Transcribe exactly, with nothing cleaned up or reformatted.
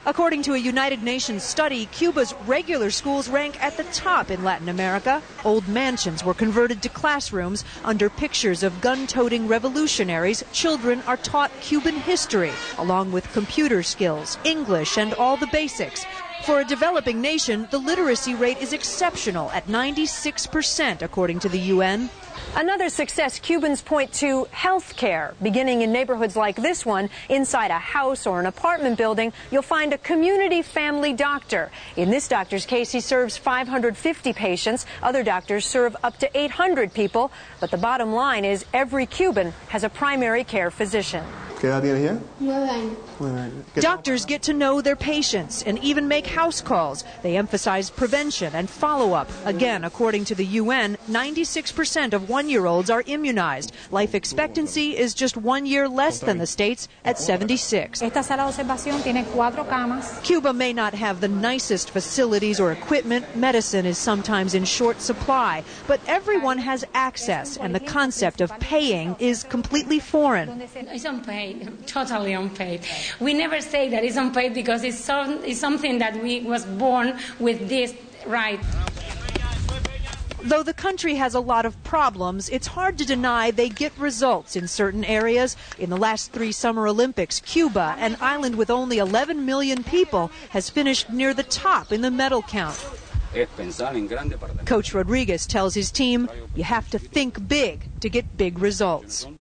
According to a United Nations study, Cuba's regular schools rank at the top in Latin America. Old mansions were converted to classrooms. Under pictures of gun-toting revolutionaries, children are taught Cuban history, along with computer skills, English, and all the basics. For a developing nation, the literacy rate is exceptional at ninety-six percent, according to the U N. Another success Cubans point to: health care. Beginning in neighborhoods like this one, inside a house or an apartment building, you'll find a community family doctor. In this doctor's case, he serves five hundred fifty patients. Other doctors serve up to eight hundred people. But the bottom line is every Cuban has a primary care physician. Doctors get to know their patients and even make house calls. They emphasize prevention and follow-up. Again, according to the U N, ninety-six percent of one-year-olds are immunized. Life expectancy is just one year less than the States at seventy-six. Cuba may not have the nicest facilities or equipment. Medicine is sometimes in short supply. But everyone has access, and the concept of paying is completely foreign. It's unpaid, totally unpaid. We never say that it's unpaid because it's, so, it's something that we was born with this right. Though the country has a lot of problems, it's hard to deny they get results in certain areas. In the last three Summer Olympics, Cuba, an island with only eleven million people, has finished near the top in the medal count. Coach Rodriguez tells his team, you have to think big to get big results.